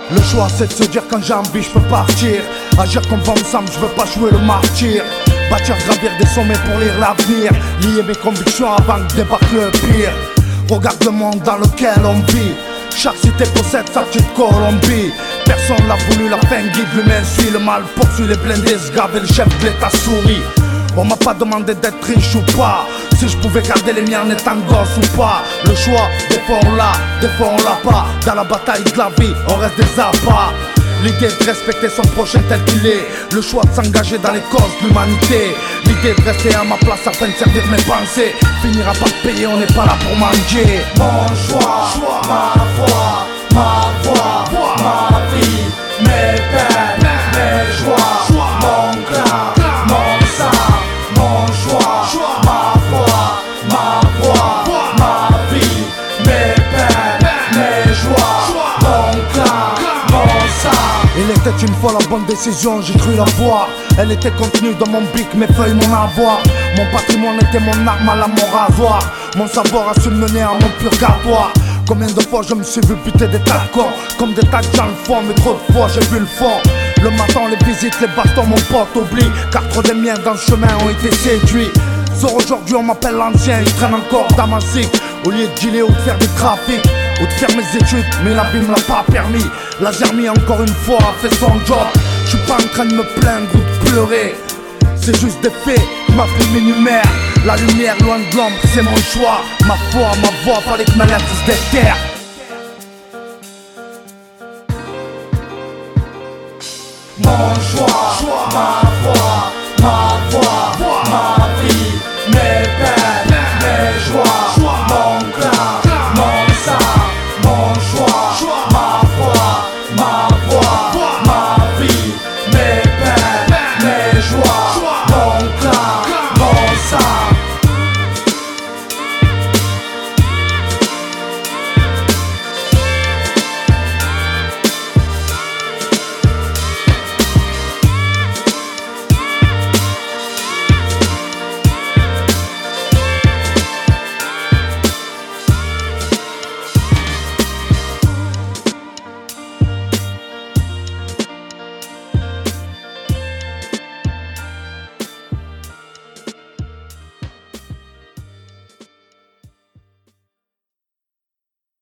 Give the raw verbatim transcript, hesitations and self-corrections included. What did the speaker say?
Le choix c'est de se dire quand j'ai envie je peux partir. Agir comme va ensemble, je veux pas jouer le martyr. Bâtir, gravir des sommets pour lire l'avenir. Lier mes convictions avant que débarque le pire. Regarde le monde dans lequel on vit. Chaque cité possède sa petite Colombie. Personne l'a voulu, la fin guide, l'humain suit. Le mal poursuit les blindés, se grave et le chef de l'état sourit. On m'a pas demandé d'être riche ou pas. Si je pouvais garder les miens en étant gosse ou pas. Le choix, des fois on l'a, des fois on l'a pas. Dans la bataille de la vie, on reste des appâts. L'idée de respecter son prochain tel qu'il est. Le choix de s'engager dans les causes de l'humanité. L'idée de rester à ma place afin de servir mes pensées. Finira par payer, on n'est pas là pour manger. Mon choix, ma foi, ma voix, ma vie, mes peines, mes joies, mon clan, mon sang. Mon choix, ma foi, ma voix, ma vie, mes peines, mes joies, mon clan, mon sang. Il était une fois la bonne décision, j'ai cru la voir. Elle était contenue dans mon bic, mes feuilles, mon avoir. Mon patrimoine était mon arme à la mort rasoir. Mon savoir a su me mener à mon purgatoire. Combien de fois je me suis vu buter des tas de cons, comme des tas de gens le font, mais trop de fois j'ai vu le fond. Le matin, les visites, les bastons, mon pote oublie. Car trop des miens dans le chemin ont été séduits. Sur aujourd'hui on m'appelle l'ancien, je traîne encore dans ma cycle. Au lieu de dealer ou de faire du trafic ou de faire mes études, mais la vie me l'a pas permis. La Zermie encore une fois a fait son job. Je suis pas en train de me plaindre ou de pleurer. C'est juste des faits, ma plume énumère. La lumière loin de l'ombre, c'est mon choix. Ma foi, ma voix, fallait que ma lettre se déterre.